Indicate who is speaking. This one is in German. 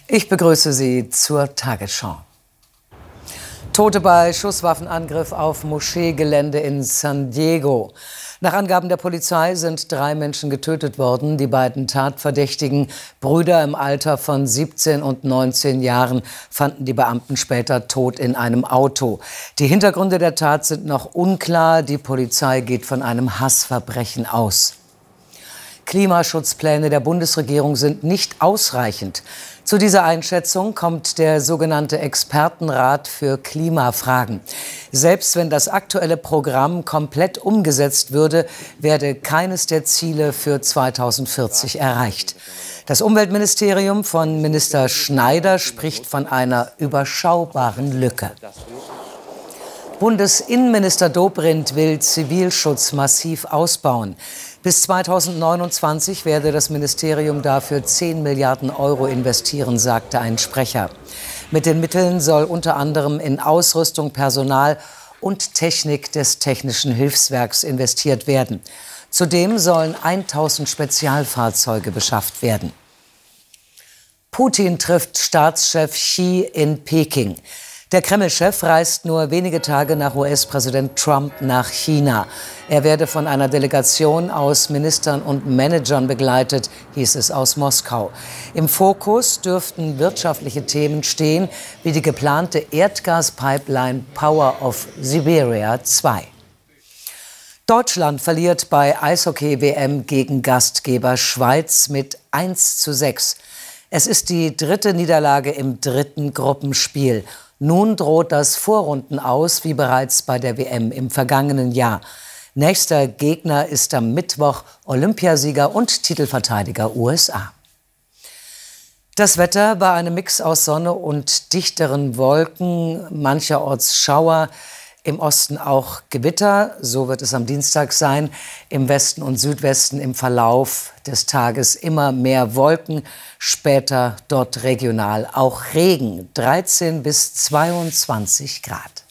Speaker 1: Ich begrüße Sie zur Tagesschau. Tote bei Schusswaffenangriff auf Moscheegelände in San Diego. Nach Angaben der Polizei sind 3 Menschen getötet worden. Die beiden Tatverdächtigen, Brüder im Alter von 17 und 19 Jahren, fanden die Beamten später tot in einem Auto. Die Hintergründe der Tat sind noch unklar. Die Polizei geht von einem Hassverbrechen aus. Klimaschutzpläne der Bundesregierung sind nicht ausreichend. Zu dieser Einschätzung kommt der sogenannte Expertenrat für Klimafragen. Selbst wenn das aktuelle Programm komplett umgesetzt würde, werde keines der Ziele für 2040 erreicht. Das Umweltministerium von Minister Schneider spricht von einer überschaubaren Lücke. Bundesinnenminister Dobrindt will Zivilschutz massiv ausbauen. Bis 2029 werde das Ministerium dafür 10 Milliarden Euro investieren, sagte ein Sprecher. Mit den Mitteln soll unter anderem in Ausrüstung, Personal und Technik des Technischen Hilfswerks investiert werden. Zudem sollen 1000 Spezialfahrzeuge beschafft werden. Putin trifft Staatschef Xi in Peking. Der Kreml-Chef reist nur wenige Tage nach US-Präsident Trump nach China. Er werde von einer Delegation aus Ministern und Managern begleitet, hieß es aus Moskau. Im Fokus dürften wirtschaftliche Themen stehen, wie die geplante Erdgaspipeline Power of Siberia 2. Deutschland verliert bei Eishockey-WM gegen Gastgeber Schweiz mit 1:6. Es ist die 3. Niederlage im 3. Gruppenspiel. Nun droht das Vorrundenaus wie bereits bei der WM im vergangenen Jahr. Nächster Gegner ist am Mittwoch Olympiasieger und Titelverteidiger USA. Das Wetter bei einem Mix aus Sonne und dichteren Wolken, mancherorts Schauer, im Osten auch Gewitter, so wird es am Dienstag sein. Im Westen und Südwesten im Verlauf des Tages immer mehr Wolken, später dort regional auch Regen, 13 bis 22 Grad.